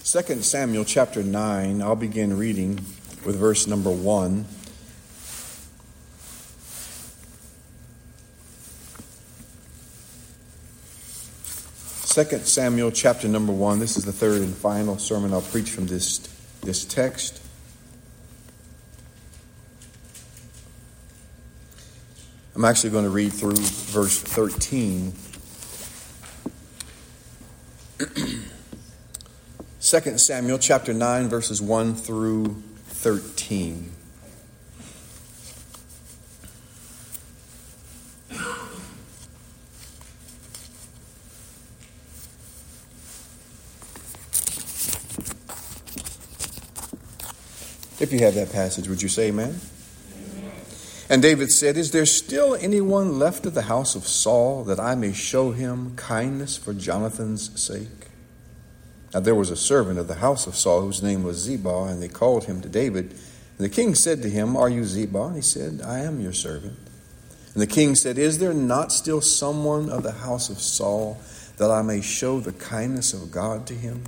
2 Samuel chapter 9, I'll begin reading with verse number 1. Second Samuel chapter number 1. This is the third and final sermon I'll preach from this text. I'm actually going to read through verse 13. 2 Samuel chapter 9, verses 1 through 13. If you have that passage, would you say amen? Amen? And David said, "Is there still anyone left of the house of Saul, that I may show him kindness for Jonathan's sake?" Now there was a servant of the house of Saul whose name was Ziba, and they called him to David. And the king said to him, "Are you Ziba?" And he said, "I am your servant." And the king said, "Is there not still someone of the house of Saul, that I may show the kindness of God to him?"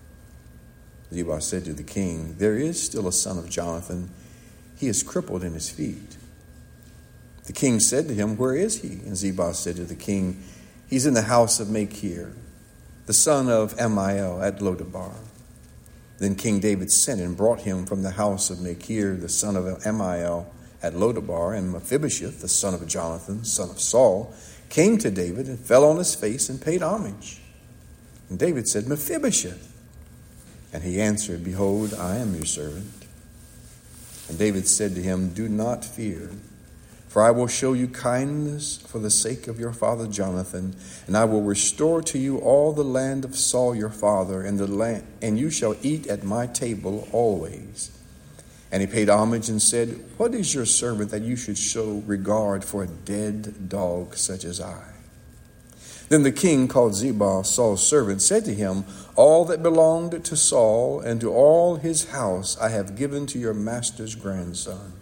Ziba said to the king, "There is still a son of Jonathan. He is crippled in his feet." The king said to him, "Where is he?" And Ziba said to the king, "He's in the house of Machir, the son of Ammiel at Lodabar." Then King David sent and brought him from the house of Machir, the son of Ammiel at Lodabar. And Mephibosheth, the son of Jonathan, son of Saul, came to David and fell on his face and paid homage. And David said, "Mephibosheth." And he answered, "Behold, I am your servant." And David said to him, "Do not fear, for I will show you kindness for the sake of your father Jonathan, and I will restore to you all the land of Saul your father, and you shall eat at my table always." And he paid homage and said, "What is your servant that you should show regard for a dead dog such as I?" Then the king called Ziba, Saul's servant, said to him, "All that belonged to Saul and to all his house I have given to your master's grandson.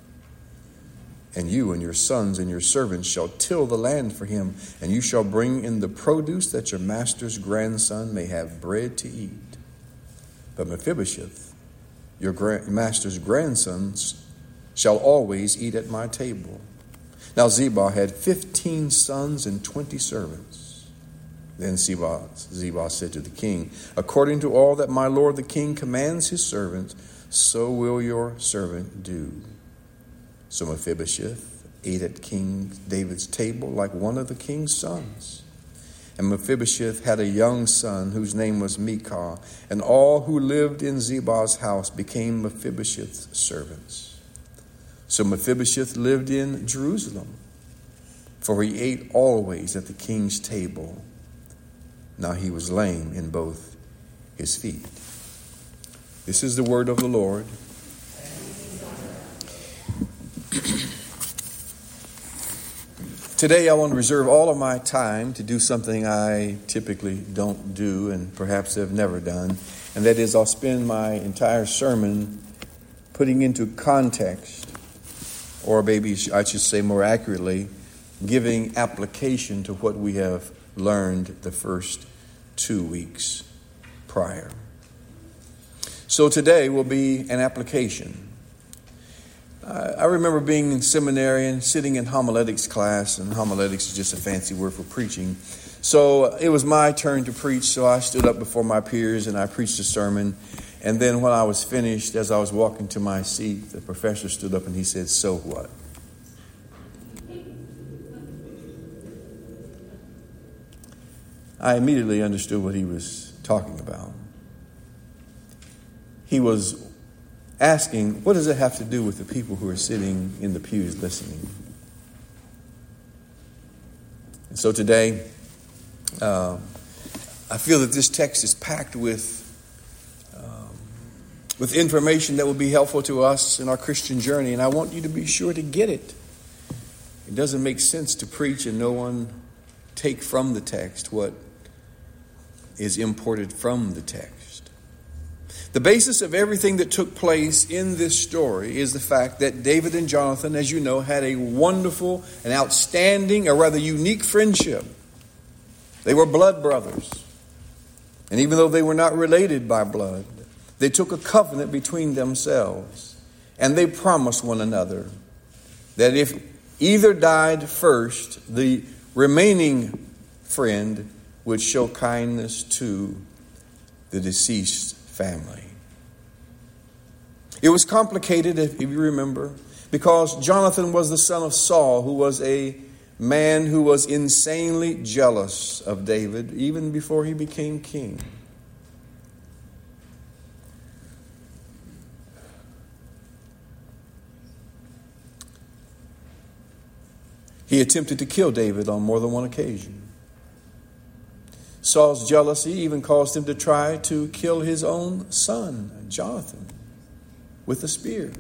And you and your sons and your servants shall till the land for him, and you shall bring in the produce that your master's grandson may have bread to eat. But Mephibosheth, your master's grandson, shall always eat at my table." Now Ziba had 15 sons and 20 servants. Then Ziba said to the king, "According to all that my lord the king commands his servant, so will your servant do." So Mephibosheth ate at King David's table like one of the king's sons. And Mephibosheth had a young son whose name was Micah, and all who lived in Ziba's house became Mephibosheth's servants. So Mephibosheth lived in Jerusalem, for he ate always at the king's table. Now he was lame in both his feet. This is the word of the Lord. Today I want to reserve all of my time to do something I typically don't do and perhaps have never done. And that is, I'll spend my entire sermon putting into context, or maybe I should say more accurately, giving application to what we have learned the first 2 weeks prior. So today will be an application. I remember being in seminary and sitting in homiletics class, and homiletics is just a fancy word for preaching. So it was my turn to preach, so I stood up before my peers and I preached a sermon. And then when I was finished, as I was walking to my seat, the professor stood up and he said, "So what?" I immediately understood what he was talking about. He was asking, what does it have to do with the people who are sitting in the pews listening? And so today, I feel that this text is packed with information that will be helpful to us in our Christian journey, and I want you to be sure to get it. It doesn't make sense to preach and no one take from the text what is imported from the text. The basis of everything that took place in this story is the fact that David and Jonathan, as you know, had a wonderful and outstanding, a rather unique friendship. They were blood brothers. And even though they were not related by blood, They took a covenant between themselves, and they promised one another that if either died first, the remaining friend would show kindness to the deceased family. It was complicated, if you remember, because Jonathan was the son of Saul, who was a man who was insanely jealous of David even before he became king. He attempted to kill David on more than one occasion. Saul's jealousy even caused him to try to kill his own son, Jonathan, with a spear.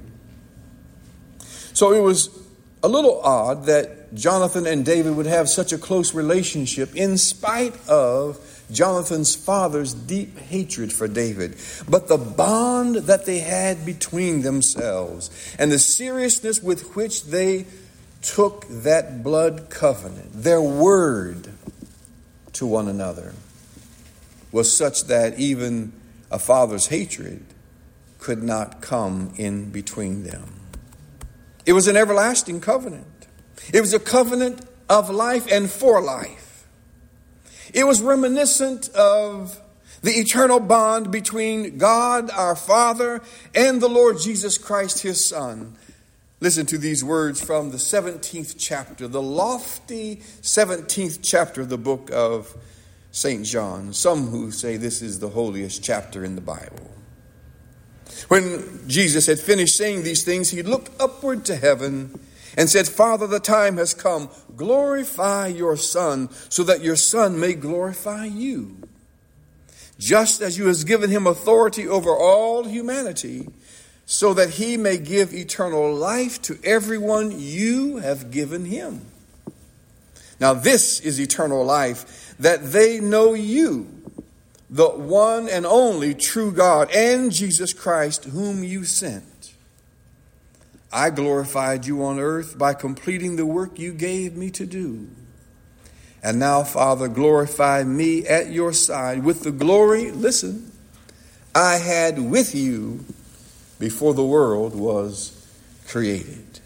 So it was a little odd that Jonathan and David would have such a close relationship in spite of Jonathan's father's deep hatred for David. But the bond that they had between themselves and the seriousness with which they took that blood covenant, their word to one another, was such that even a father's hatred could not come in between them. It was an everlasting covenant. It was a covenant of life and for life. It was reminiscent of the eternal bond between God, our Father, and the Lord Jesus Christ, his Son. Listen to these words from the 17th chapter, the lofty 17th chapter of the book of St. John. Some who say this is the holiest chapter in the Bible. When Jesus had finished saying these things, he looked upward to heaven and said, Father, the time has come. Glorify your Son, so that your Son may glorify you. Just as you have given him authority over all humanity, so that he may give eternal life to everyone you have given him. Now this is eternal life, that they know you, the one and only true God, and Jesus Christ, whom you sent. I glorified you on earth by completing the work you gave me to do. And now, Father, glorify me at your side with the glory, listen, I had with you before the world was created.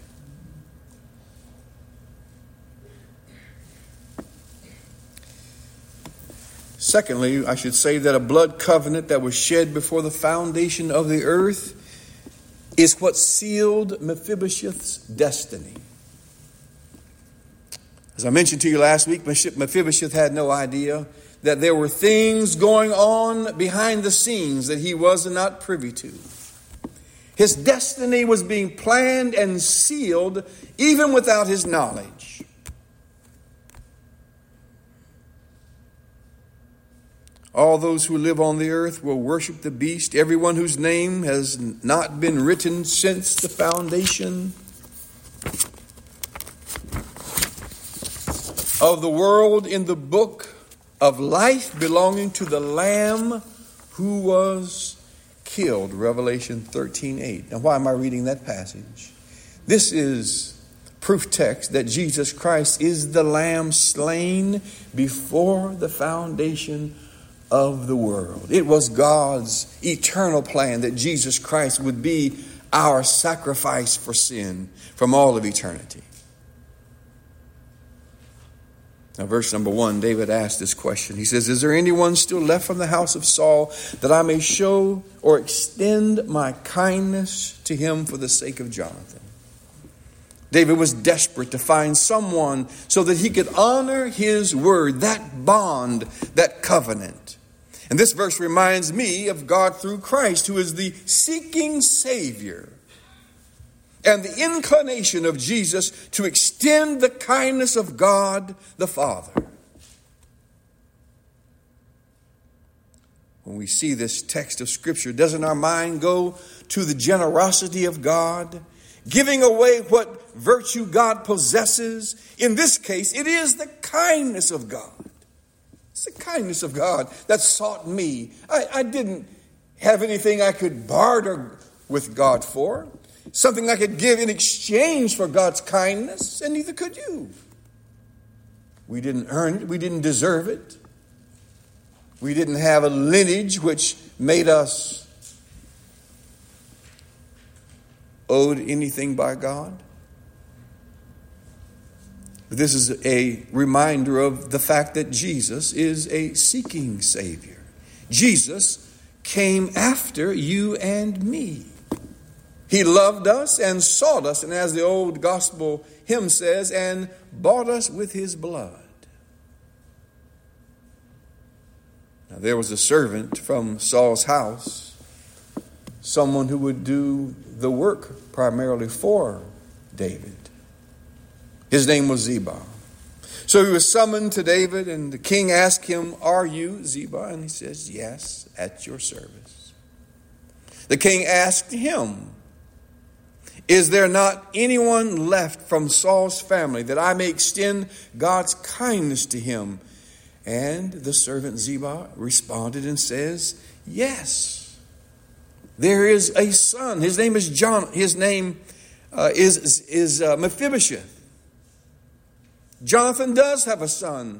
Secondly, I should say that a blood covenant that was shed before the foundation of the earth is what sealed Mephibosheth's destiny. As I mentioned to you last week, Mephibosheth had no idea that there were things going on behind the scenes that he was not privy to. His destiny was being planned and sealed even without his knowledge. All those who live on the earth will worship the beast, everyone whose name has not been written since the foundation of the world in the book of life belonging to the Lamb who was killed. Revelation 13:8. Now, why am I reading that passage? This is proof text that Jesus Christ is the Lamb slain before the foundation of the world. It was God's eternal plan that Jesus Christ would be our sacrifice for sin from all of eternity. Now, verse number 1, David asked this question. He says, is there anyone still left from the house of Saul that I may show or extend my kindness to him for the sake of Jonathan? David was desperate to find someone so that he could honor his word, that bond, that covenant. And this verse reminds me of God through Christ, who is the seeking Savior, and the inclination of Jesus to extend the kindness of God the Father. When we see this text of Scripture, doesn't our mind go to the generosity of God, giving away what virtue God possesses? In this case, it is the kindness of God. It's the kindness of God that sought me. I didn't have anything I could barter with God for, something I could give in exchange for God's kindness, and neither could you. We didn't earn it. We didn't deserve it. We didn't have a lineage which made us owed anything by God. This is a reminder of the fact that Jesus is a seeking Savior. Jesus came after you and me. He loved us and sought us, and as the old gospel hymn says, and bought us with his blood. Now, there was a servant from Saul's house, someone who would do the work primarily for David. His name was Ziba. So he was summoned to David, and the king asked him, "Are you Ziba?" And he says, "Yes, at your service." The king asked him, "Is there not anyone left from Saul's family that I may extend God's kindness to him?" And the servant Ziba responded and says, "Yes, there is a son. His name is John. His name is Mephibosheth. Jonathan does have a son,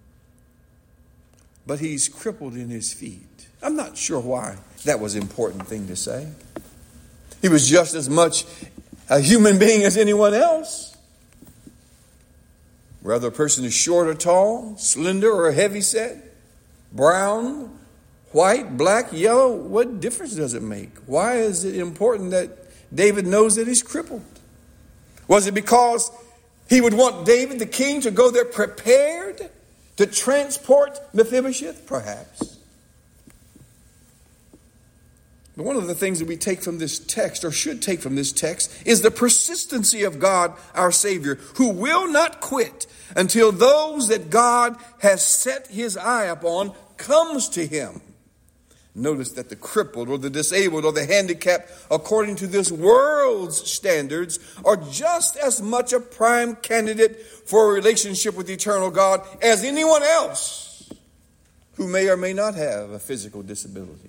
but he's crippled in his feet." I'm not sure why that was an important thing to say. He was just as much a human being as anyone else. Whether a person is short or tall, slender or heavy set, brown, white, black, yellow, what difference does it make? Why is it important that David knows that he's crippled? Was it because he would want David, the king, to go there prepared to transport Mephibosheth? Perhaps. But one of the things that we take from this text, or should take from this text, is the persistency of God, our Savior, who will not quit until those that God has set his eye upon comes to him. Notice that the crippled or the disabled or the handicapped, according to this world's standards, are just as much a prime candidate for a relationship with eternal God as anyone else who may or may not have a physical disability.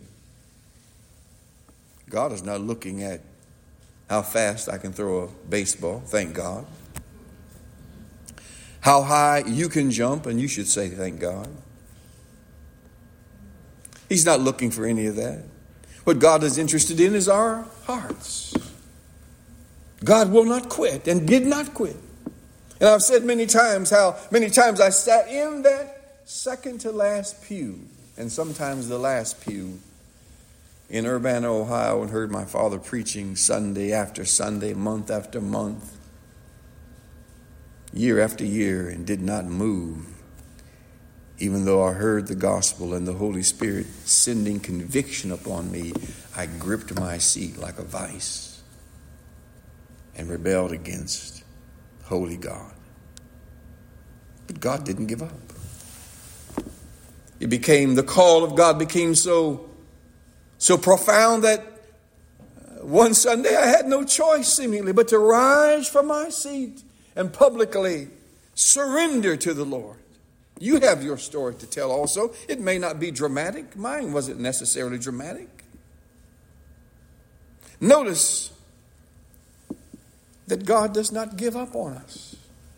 God is not looking at how fast I can throw a baseball, thank God. How high you can jump, and you should say thank God. He's not looking for any of that. What God is interested in is our hearts. God will not quit and did not quit. And I've said many times how many times I sat in that second to last pew, and sometimes the last pew, in Urbana, Ohio, and heard my father preaching Sunday after Sunday, month after month, year after year, and did not move. Even though I heard the gospel and the Holy Spirit sending conviction upon me, I gripped my seat like a vice and rebelled against holy God. But God didn't give up. The call of God became so profound that one Sunday I had no choice seemingly but to rise from my seat and publicly surrender to the Lord. You have your story to tell also. It may not be dramatic. Mine wasn't necessarily dramatic. Notice that God does not give up on us.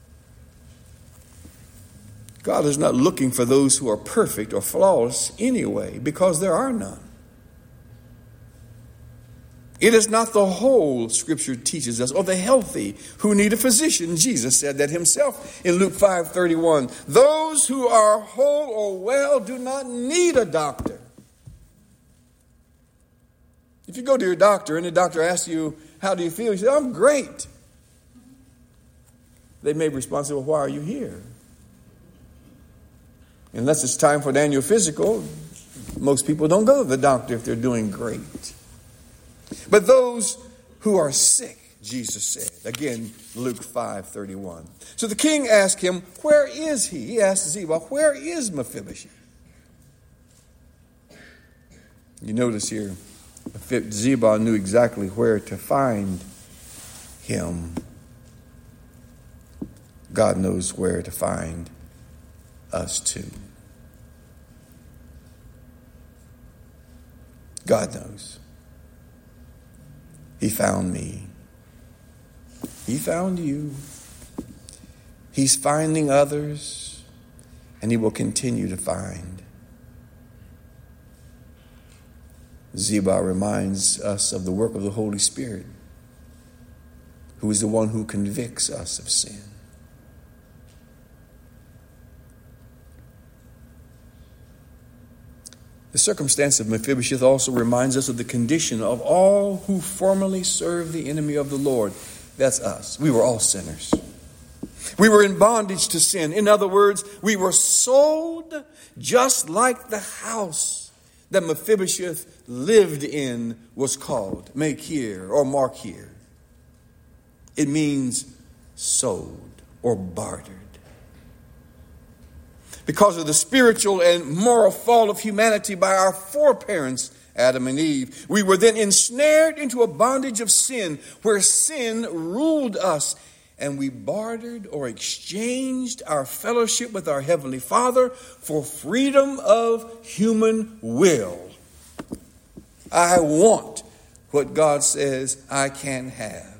God is not looking for those who are perfect or flawless anyway, because there are none. It is not the whole, Scripture teaches us, or the healthy who need a physician. Jesus said that himself in Luke 5:31. Those who are whole or well do not need a doctor. If you go to your doctor and the doctor asks you, "How do you feel?" You say, "I'm great." They may respond, "Well, why are you here?" Unless it's time for an annual physical, most people don't go to the doctor if they're doing great. But those who are sick, Jesus said, again, Luke 5:31. So the king asked him, "Where is he?" He asked Ziba, "Where is Mephibosheth?" You notice here, Ziba knew exactly where to find him. God knows where to find us too. God knows. He found me. He found you. He's finding others, and he will continue to find. Ziba reminds us of the work of the Holy Spirit who is the one who convicts us of sin. The circumstance of Mephibosheth also reminds us of the condition of all who formerly served the enemy of the Lord. That's us. We were all sinners. We were in bondage to sin. In other words, we were sold just like the house that Mephibosheth lived in was called, Machir or Markir. It means sold or bartered. Because of the spiritual and moral fall of humanity by our foreparents, Adam and Eve, we were then ensnared into a bondage of sin where sin ruled us, and we bartered or exchanged our fellowship with our Heavenly Father for freedom of human will. I want what God says I can have.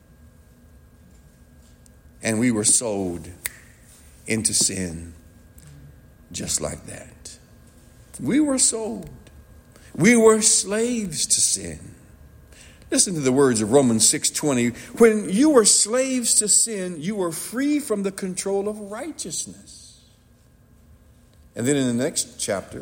And we were sold into sin just like that. We were sold. We were slaves to sin. Listen to the words of Romans 6:20. When you were slaves to sin, you were free from the control of righteousness. And then in the next chapter,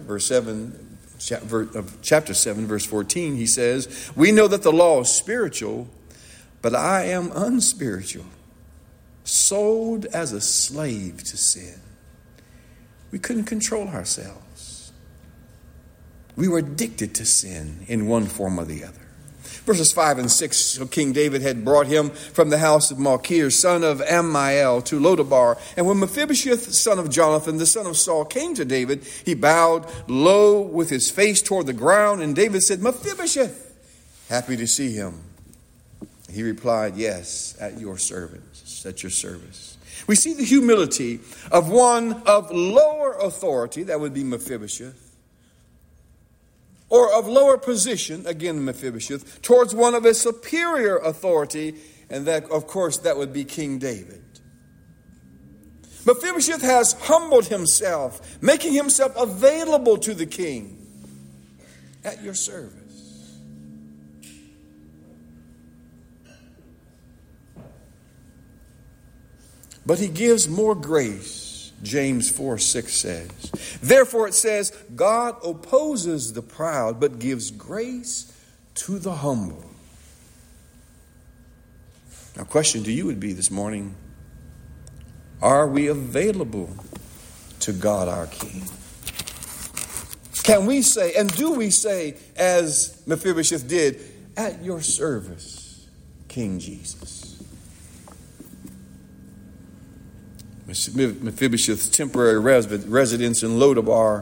chapter 7, verse 14, he says, we know that the law is spiritual, but I am unspiritual, sold as a slave to sin. We couldn't control ourselves. We were addicted to sin in one form or the other. Verses 5 and 6, so King David had brought him from the house of Machir, son of Ammiel, to Lodabar. And when Mephibosheth, son of Jonathan, the son of Saul, came to David, he bowed low with his face toward the ground. And David said, Mephibosheth, happy to see him. He replied, yes, at your service, at your service. We see the humility of one of lower authority, that would be Mephibosheth, or of lower position, again Mephibosheth, towards one of a superior authority, and that, of course, that would be King David. Mephibosheth has humbled himself, making himself available to the king at your service. But he gives more grace, James 4:6 says. Therefore it says, God opposes the proud, but gives grace to the humble. Now, question to you would be this morning, are we available to God our King? Can we say, and do we say, as Mephibosheth did, at your service, King Jesus? Mephibosheth's temporary residence in Lodabar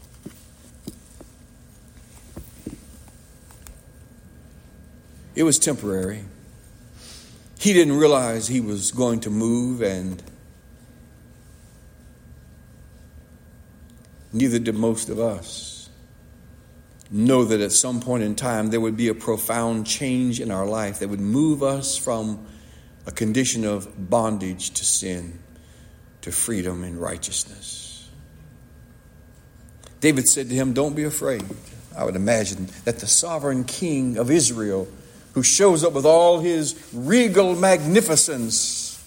it was temporary. He didn't realize he was going to move, and neither did most of us know that at some point in time there would be a profound change in our life that would move us from a condition of bondage to sin to freedom and righteousness. David said to him, don't be afraid. I would imagine that the sovereign king of Israel, who shows up with all his regal magnificence,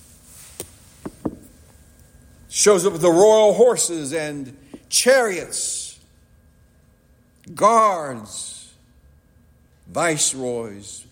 shows up with the royal horses and chariots, guards, viceroys,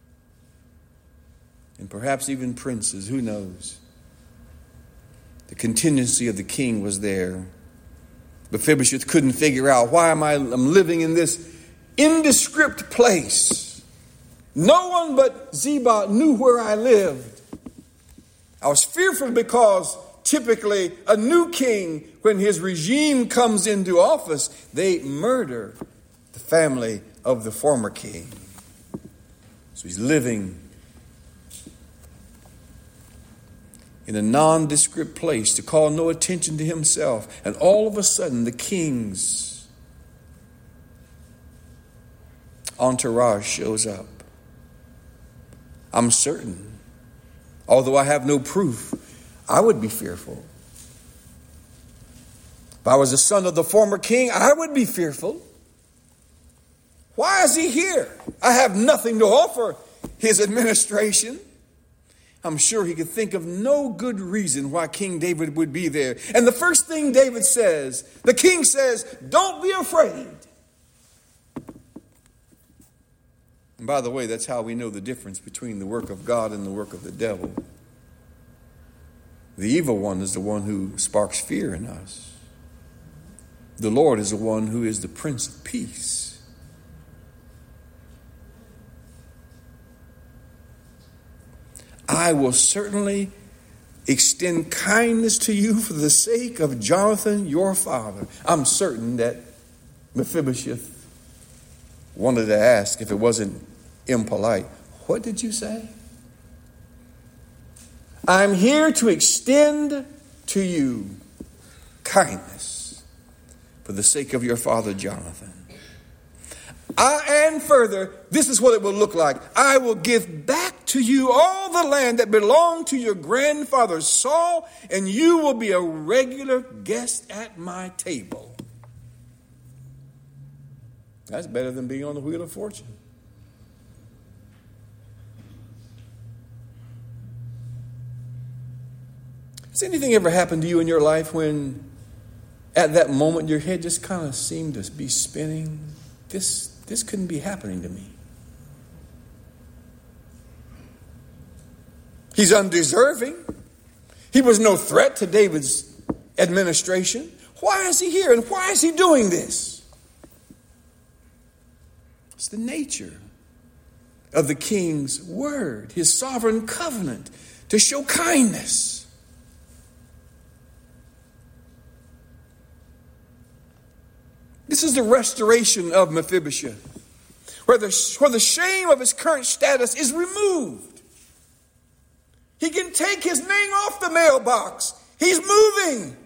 and perhaps even princes, who knows? The contingency of the king was there. Mephibosheth couldn't figure out, why I'm living in this indescript place. No one but Ziba knew where I lived. I was fearful because typically a new king, when his regime comes into office, they murder the family of the former king. So he's living in a nondescript place to call no attention to himself. And all of a sudden, the king's entourage shows up. I'm certain, although I have no proof, I would be fearful. If I was the son of the former king, I would be fearful. Why is he here? I have nothing to offer his administration. I'm sure he could think of no good reason why King David would be there. And the first thing David says, the king says, don't be afraid. And by the way, that's how we know the difference between the work of God and the work of the devil. The evil one is the one who sparks fear in us. The Lord is the one who is the Prince of Peace. I will certainly extend kindness to you for the sake of Jonathan, your father. I'm certain that Mephibosheth wanted to ask, if it wasn't impolite, what did you say? I'm here to extend to you kindness for the sake of your father Jonathan. And further, this is what it will look like. I will give back to you all the land that belonged to your grandfather Saul, and you will be a regular guest at my table. That's better than being on the wheel of fortune. Has anything ever happened to you in your life when at that moment your head just kind of seemed to be spinning? This couldn't be happening to me. He's undeserving. He was no threat to David's administration. Why is he here and why is he doing this? It's the nature of the king's word, his sovereign covenant to show kindness. This is the restoration of Mephibosheth, where the shame of his current status is removed. He can take his name off the mailbox. He's moving.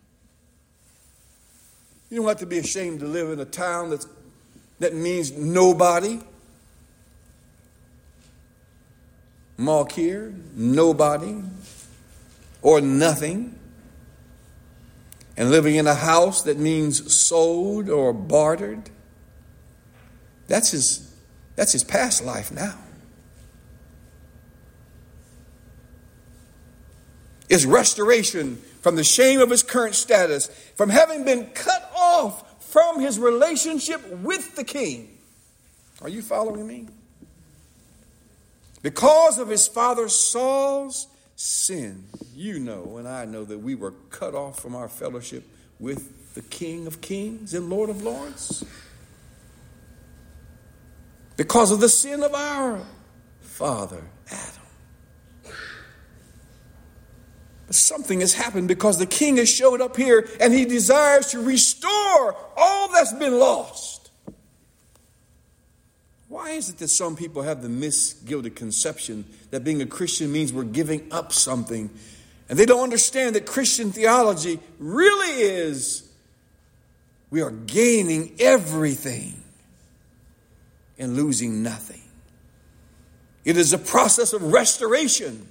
You don't have to be ashamed to live in a town that means nobody. Malkir, nobody or nothing. And living in a house that means sold or bartered. That's his past life now. Is restoration from the shame of his current status, from having been cut off from his relationship with the king. Are you following me? Because of his father Saul's sin, you know and I know that we were cut off from our fellowship with the King of Kings and Lord of Lords. Because of the sin of our father Adam. But something has happened because the king has showed up here and he desires to restore all that's been lost. Why is it that some people have the misguided conception that being a Christian means we're giving up something? And they don't understand that Christian theology really is we are gaining everything and losing nothing. It is a process of restoration.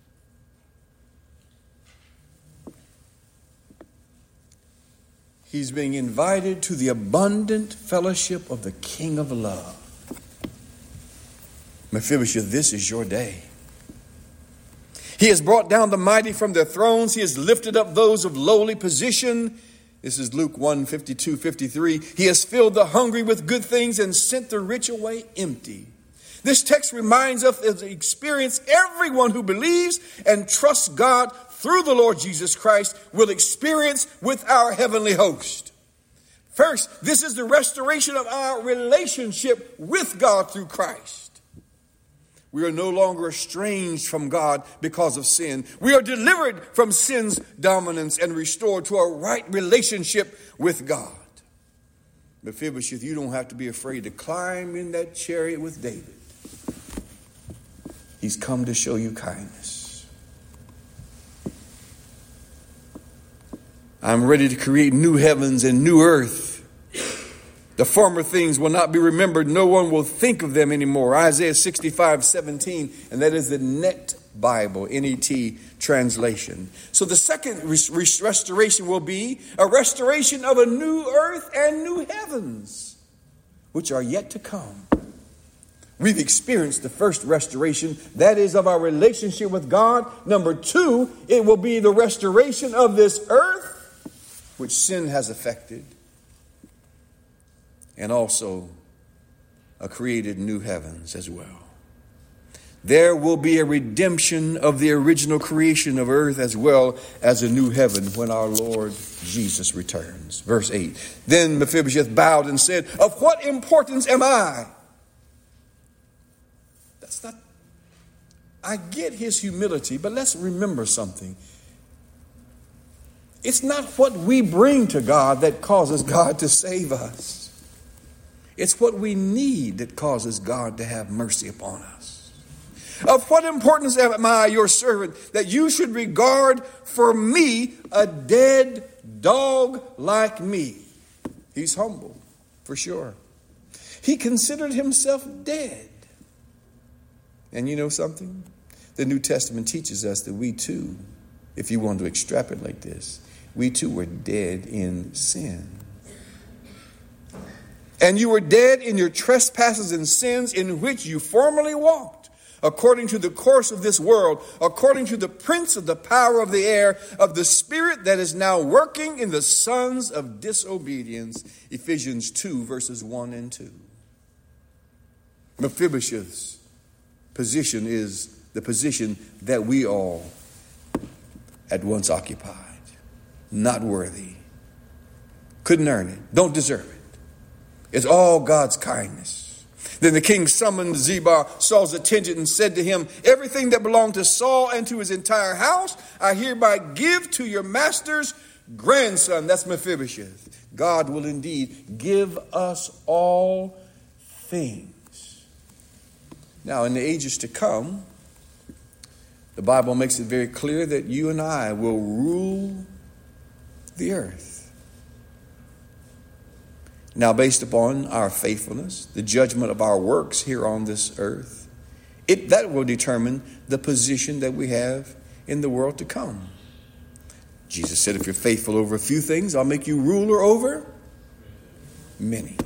He's being invited to the abundant fellowship of the King of Love. Mephibosheth, this is your day. He has brought down the mighty from their thrones. He has lifted up those of lowly position. This is Luke 1:52-53. He has filled the hungry with good things and sent the rich away empty. This text reminds us of the experience everyone who believes and trusts God through the Lord Jesus Christ will experience with our heavenly host. First, this is the restoration of our relationship with God through Christ. We are no longer estranged from God because of sin. We are delivered from sin's dominance and restored to a right relationship with God. Mephibosheth, you don't have to be afraid to climb in that chariot with David. He's come to show you kindness. I'm ready to create new heavens and new earth. The former things will not be remembered. No one will think of them anymore. Isaiah 65:17, and that is the Net Bible, N-E-T translation. So the second restoration will be a restoration of a new earth and new heavens, which are yet to come. We've experienced the first restoration, that is of our relationship with God. Number 2, it will be the restoration of this earth, which sin has affected, and also a created new heavens as well. There will be a redemption of the original creation of earth as well as a new heaven when our Lord Jesus returns. Verse 8, then Mephibosheth bowed and said, of what importance am I? I get his humility, but let's remember something. It's not what we bring to God that causes God to save us. It's what we need that causes God to have mercy upon us. Of what importance am I, your servant, that you should regard for me a dead dog like me? He's humble, for sure. He considered himself dead. And you know something? The New Testament teaches us that we too, if you want to extrapolate this, we too were dead in sin. And you were dead in your trespasses and sins in which you formerly walked, according to the course of this world, according to the prince of the power of the air, of the spirit that is now working in the sons of disobedience. Ephesians 2, verses 1 and 2. Mephibosheth's position is the position that we all at once occupied. Not worthy. Couldn't earn it. Don't deserve it. It's all God's kindness. Then the king summoned Ziba, Saul's attendant, and said to him, everything that belonged to Saul and to his entire house, I hereby give to your master's grandson. That's Mephibosheth. God will indeed give us all things. Now, in the ages to come, the Bible makes it very clear that you and I will rule the earth. Now, based upon our faithfulness, the judgment of our works here on this earth, that will determine the position that we have in the world to come. Jesus said, if you're faithful over a few things, I'll make you ruler over many.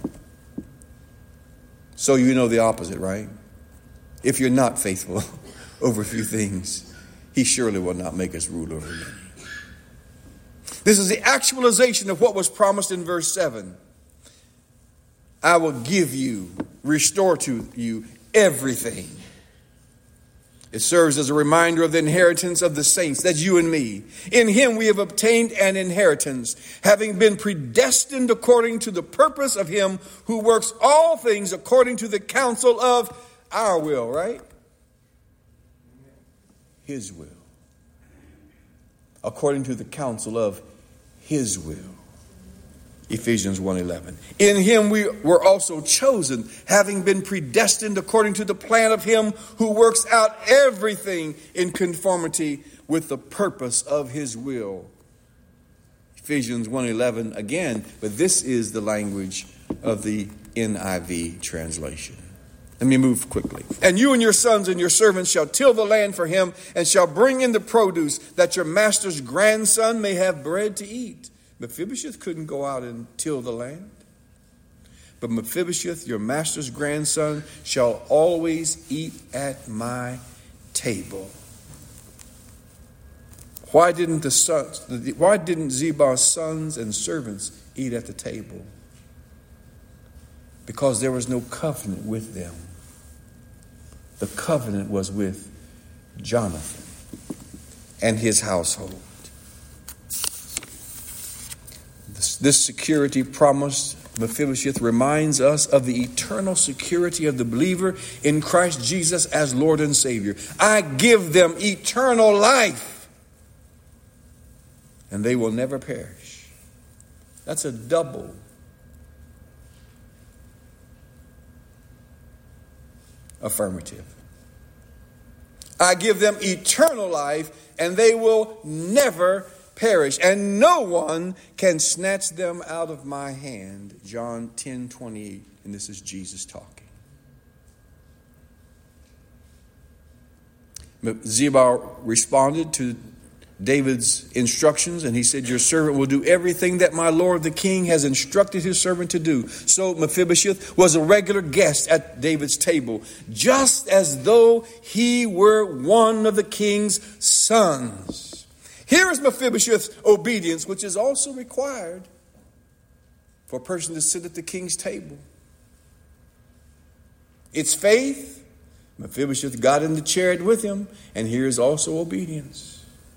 So you know the opposite, right? If you're not faithful over a few things, he surely will not make us rule over many. This is the actualization of what was promised in verse 7. I will give you, restore to you everything. It serves as a reminder of the inheritance of the saints. That's you and me. In him we have obtained an inheritance, having been predestined according to the purpose of him who works all things according to the counsel of our will, right? His will. According to the counsel of his will. Ephesians 1:11. In him we were also chosen, having been predestined according to the plan of him who works out everything in conformity with the purpose of his will. Ephesians 1:11 again, but this is the language of the NIV translation. Let me move quickly. And you and your sons and your servants shall till the land for him, and shall bring in the produce, that your master's grandson may have bread to eat. Mephibosheth couldn't go out and till the land. But Mephibosheth, your master's grandson, shall always eat at my table. Why didn't Ziba's sons and servants eat at the table? Because there was no covenant with them. The covenant was with Jonathan and his household. This security promised Mephibosheth reminds us of the eternal security of the believer in Christ Jesus as Lord and Savior. I give them eternal life, and they will never perish. That's a double affirmative. I give them eternal life, and they will never perish, and no one can snatch them out of my hand. John 10:28, and this is Jesus talking. Ziba responded to David's instructions, and he said, your servant will do everything that my lord the king has instructed his servant to do. So Mephibosheth was a regular guest at David's table, just as though he were one of the king's sons. Here is Mephibosheth's obedience, which is also required for a person to sit at the king's table. It's faith. Mephibosheth got in the chariot with him, and here is also obedience.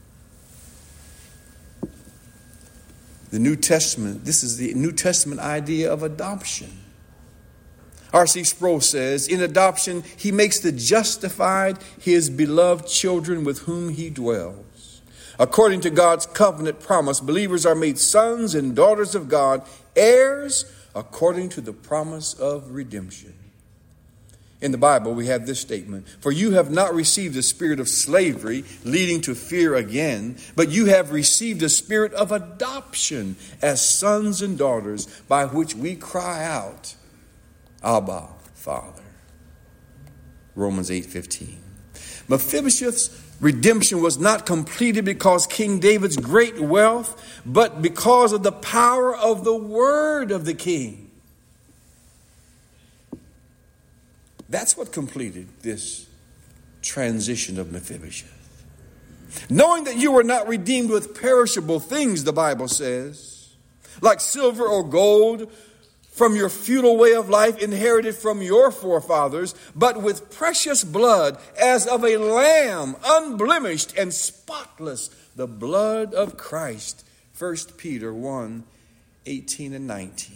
The New Testament, this is the New Testament idea of adoption. R.C. Sproul says, in adoption, he makes the justified his beloved children with whom he dwells. According to God's covenant promise, believers are made sons and daughters of God, heirs according to the promise of redemption. In the Bible, we have this statement, for you have not received a spirit of slavery leading to fear again, but you have received a spirit of adoption as sons and daughters, by which we cry out, Abba, Father. Romans 8:15. Mephibosheth's redemption was not completed because King David's great wealth, but because of the power of the word of the king. That's what completed this transition of Mephibosheth. Knowing that you were not redeemed with perishable things, the Bible says, like silver or gold from your feudal way of life inherited from your forefathers, but with precious blood as of a lamb, unblemished and spotless, the blood of Christ. 1 Peter 1:18 and 19.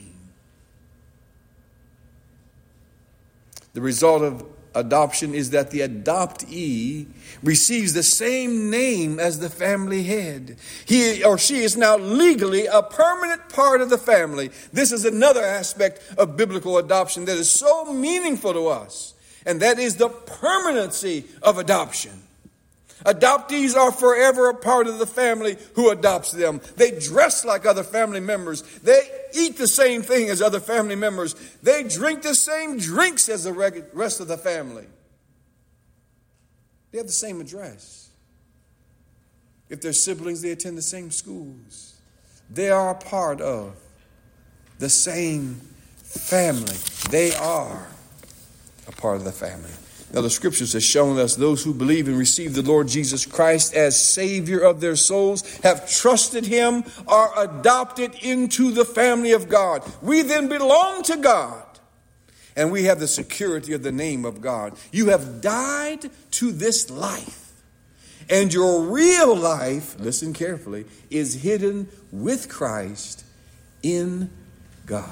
The result of adoption is that the adoptee receives the same name as the family head. He or she is now legally a permanent part of the family. This is another aspect of biblical adoption that is so meaningful to us, and that is the permanency of adoption. Adoptees are forever a part of the family who adopts them. They dress like other family members. They eat the same thing as other family members. They drink the same drinks as the rest of the family. They have the same address. If they're siblings, they attend the same schools. They are a part of the same family. They are a part of the family. Now, the scriptures have shown us those who believe and receive the Lord Jesus Christ as Savior of their souls, have trusted Him, are adopted into the family of God. We then belong to God, and we have the security of the name of God. You have died to this life, and your real life, listen carefully, is hidden with Christ in God.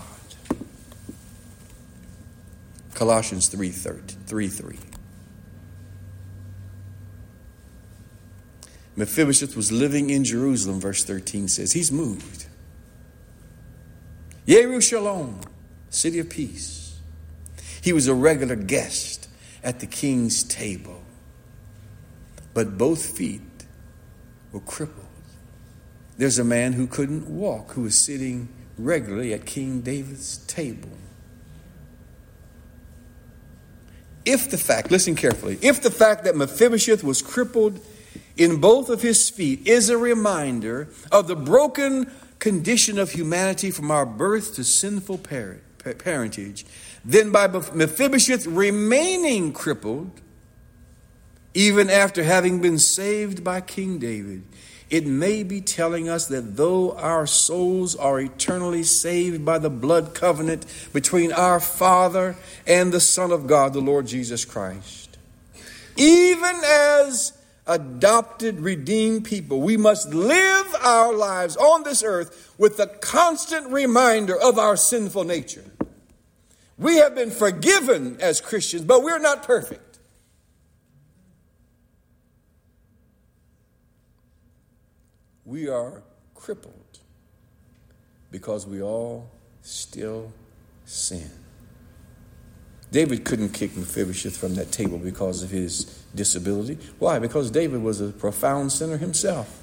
Colossians 3:3. Mephibosheth was living in Jerusalem, verse 13 says. He's moved. Yerushalayim, city of peace. He was a regular guest at the king's table, but both feet were crippled. There's a man who couldn't walk, who was sitting regularly at King David's table. Listen carefully, if the fact that Mephibosheth was crippled in both of his feet is a reminder of the broken condition of humanity from our birth to sinful parentage, then by Mephibosheth remaining crippled, even after having been saved by King David, it may be telling us that though our souls are eternally saved by the blood covenant between our Father and the Son of God, the Lord Jesus Christ, even as adopted, redeemed people, we must live our lives on this earth with the constant reminder of our sinful nature. We have been forgiven as Christians, but we're not perfect. We are crippled because we all still sin. David couldn't kick Mephibosheth from that table because of his disability. Why? Because David was a profound sinner himself.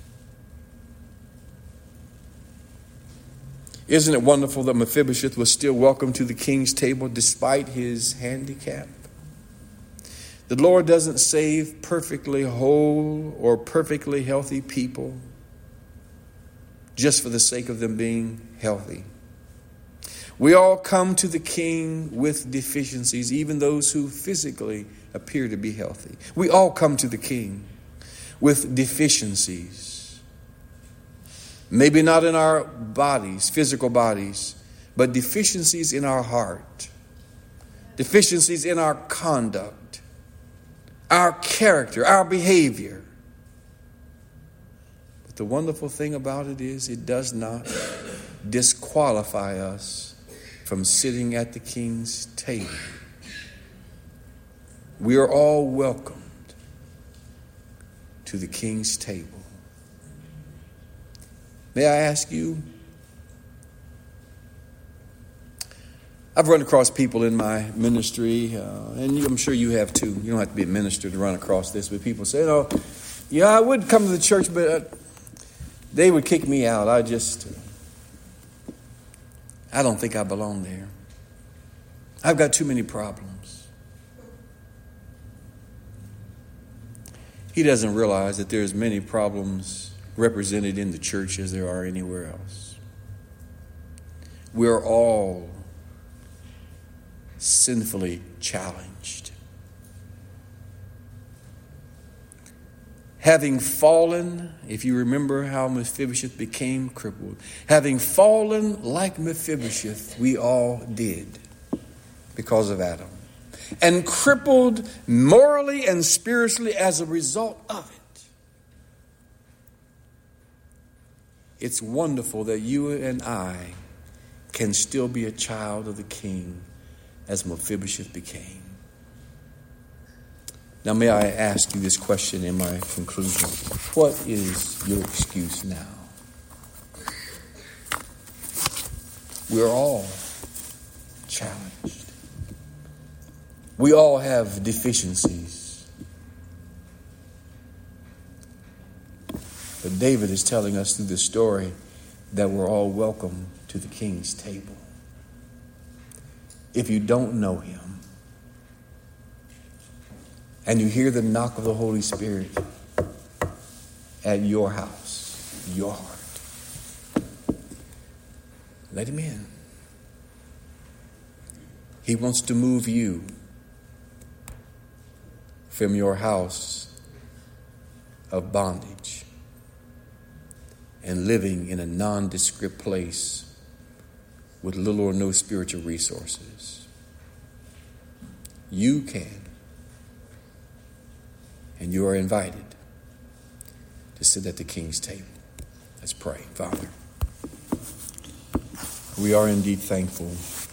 Isn't it wonderful that Mephibosheth was still welcome to the king's table despite his handicap? The Lord doesn't save perfectly whole or perfectly healthy people just for the sake of them being healthy. We all come to the King with deficiencies, even those who physically appear to be healthy. We all come to the King with deficiencies. Maybe not in our bodies, physical bodies, but deficiencies in our heart, deficiencies in our conduct, our character, our behavior. But the wonderful thing about it is it does not disqualify us from sitting at the King's table. We are all welcomed to the King's table. May I ask you, I've run across people in my ministry, and I'm sure you have too. You don't have to be a minister to run across this, but people say, "Oh, yeah, I would come to the church, but they would kick me out. I don't think I belong there. I've got too many problems." He doesn't realize that there's many problems represented in the church as there are anywhere else. We're all sinfully challenged. Having fallen, if you remember how Mephibosheth became crippled, having fallen like Mephibosheth, we all did because of Adam. And crippled morally and spiritually as a result of it. It's wonderful that you and I can still be a child of the King as Mephibosheth became. Now, may I ask you this question in my conclusion? What is your excuse now? We're all challenged. We all have deficiencies. But David is telling us through this story that we're all welcome to the King's table. If you don't know him, and you hear the knock of the Holy Spirit at your house, your heart, let him in. He wants to move you from your house of bondage and living in a nondescript place with little or no spiritual resources. You can. And you are invited to sit at the King's table. Let's pray. Father, we are indeed thankful